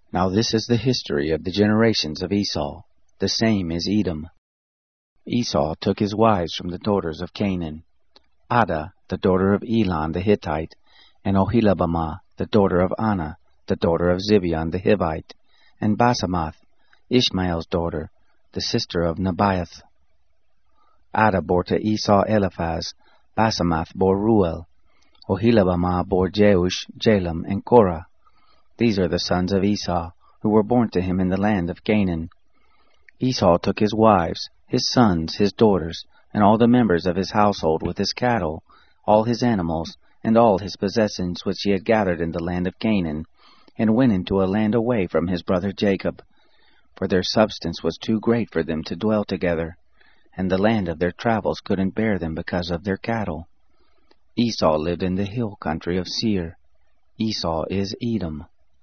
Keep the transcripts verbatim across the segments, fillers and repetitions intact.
Now this is the history of the generations of Esau. The same is Edom. Esau took his wives from the daughters of Canaan, Adah, the daughter of Elon the Hittite, and Oholibamah, the daughter of Anah, the daughter of Zibeon the Hivite, and Basemath, Ishmael's daughter, the sister of Nebaioth. Adah bore to Esau Eliphaz, Basemath bore Ruel, Oholibamah bore Jeush, Jalam, and Korah. These are the sons of Esau, who were born to him in the land of Canaan. Esau took his wives, his sons, his daughters, and all the members of his household with his cattle, all his animals, and all his possessions which he had gathered in the land of Canaan, and went into a land away from his brother Jacob. For their substance was too great for them to dwell together, and the land of their travels couldn't bear them because of their cattle. Esau lived in the hill country of Seir. Esau is Edom.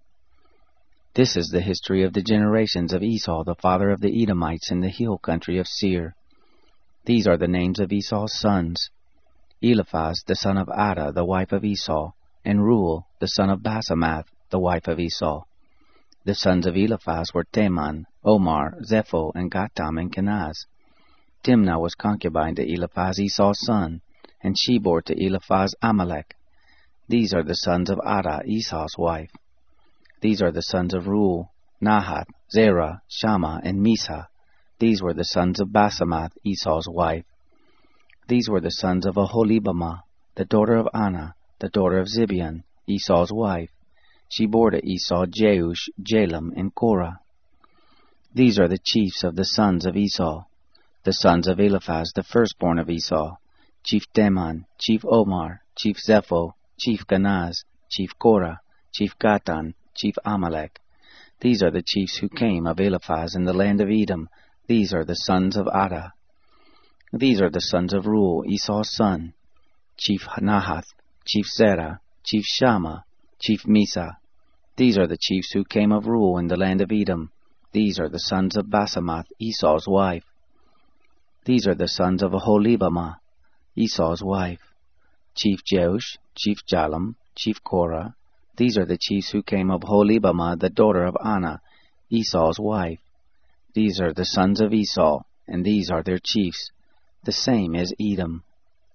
This is the history of the generations of Esau, the father of the Edomites in the hill country of Seir. These are the names of Esau's sons: Eliphaz, the son of Adah, the wife of Esau, and Ruel, the son of Basemath, the wife of Esau. The sons of Eliphaz were Teman, Omar, Zepho, and Gatam, and Kenaz. Timnah was concubine to Eliphaz, Esau's son, and she bore to Eliphaz Amalek. These are the sons of Adah, Esau's wife. These are the sons of Ruel, Nahath, Zerah, Shammah, and Misa. These were the sons of Basemath, Esau's wife. These were the sons of Oholibamah, the daughter of Anah, the daughter of Zibeon, Esau's wife. She bore to Esau Jeush, Jalam, and Korah. These are the chiefs of the sons of Esau. The sons of Eliphaz, the firstborn of Esau: Chief Teman, Chief Omar, Chief Zepho, Chief Kenaz, Chief Korah, Chief Gatan, Chief Amalek. These are the chiefs who came of Eliphaz in the land of Edom. These are the sons of Adah. These are the sons of Ruel, Esau's son: Chief Nahath, Chief Zerah, Chief Shammah, Chief Misa. These are the chiefs who came of Ruel in the land of Edom. These are the sons of Basemath, Esau's wife. These are the sons of Oholibamah, Esau's wife: Chief Jeush, Chief Jalam, Chief Korah. These are the chiefs who came of Oholibamah, the daughter of Anah, Esau's wife. These are the sons of Esau, and these are their chiefs. The same is Edom.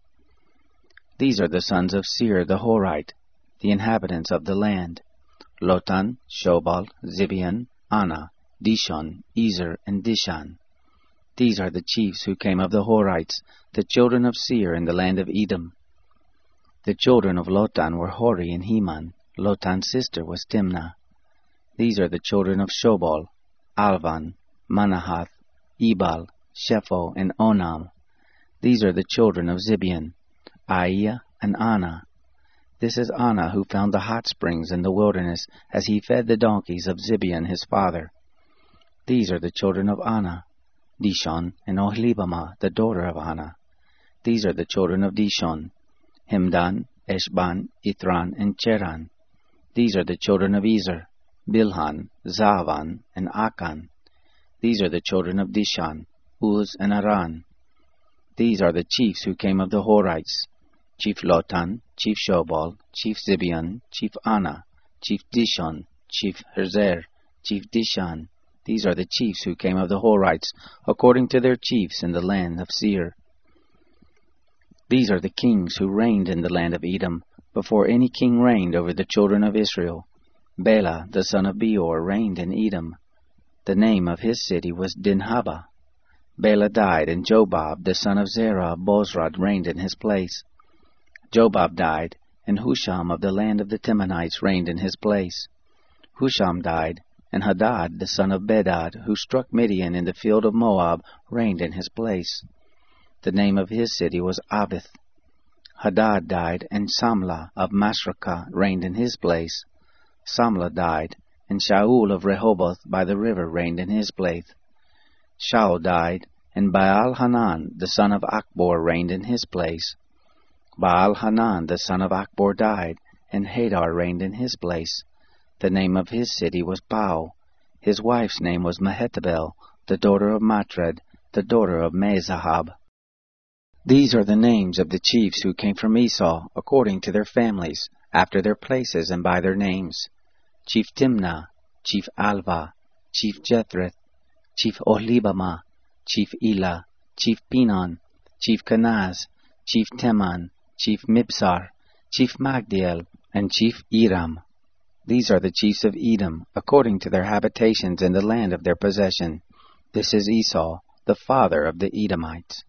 These are the sons of Seir the Horite, the inhabitants of the land: Lotan, Shobal, Zibeon, Anah, Dishon, Ezer, and Dishan. These are the chiefs who came of the Horites, the children of Seir in the land of Edom. The children of Lotan were Hori and Heman. Lotan's sister was Timnah. These are the children of Shobal: Alvan, Manahath, Ebal, Shepho, and Onam. These are the children of Zibeon: Aiah and Anah. This is Anah who found the hot springs in the wilderness as he fed the donkeys of Zibeon his father. These are the children of Anah: Dishon and Oholibamah, the daughter of Anah. These are the children of Dishon: Hemdan, Eshban, Ithran, and Cheran. These are the children of Ezer: Bilhan, Zaavan, and Akan. These are the children of Dishan: Uz and Aran. These are the chiefs who came of the Horites: Chief Lotan, Chief Shobal, Chief Zibeon, Chief Anah, Chief Dishon, Chief Herzer, Chief Dishan. These are the chiefs who came of the Horites, according to their chiefs in the land of Seir. These are the kings who reigned in the land of Edom, before any king reigned over the children of Israel. Bela, the son of Beor, reigned in Edom. The name of his city was Dinhabah. Bela died, and Jobab, the son of Zerah of Bozrah, reigned in his place. Jobab died, and Husham of the land of the Temanites reigned in his place. Husham died, and Hadad, the son of Bedad, who struck Midian in the field of Moab, reigned in his place. The name of his city was Avith. Hadad died, and Samlah of Masrekah reigned in his place. Samlah died, and Shaul of Rehoboth by the river reigned in his place. Shaul died, and Baal-Hanan, the son of Achbor, reigned in his place. Baal-Hanan, the son of Achbor, died, and Hadar reigned in his place. The name of his city was Pau. His wife's name was Mehetabel, the daughter of Matred, the daughter of Mezahab. These are the names of the chiefs who came from Esau, according to their families, after their places and by their names: Chief Timnah, chief Alva, chief Jethreth, chief Ohlibamah, chief Elah, chief Pinon, chief Kenaz, chief Teman, chief Mibsar, chief Magdiel, and chief Iram. These are the chiefs of Edom, according to their habitations in the land of their possession. This is Esau, the father of the Edomites.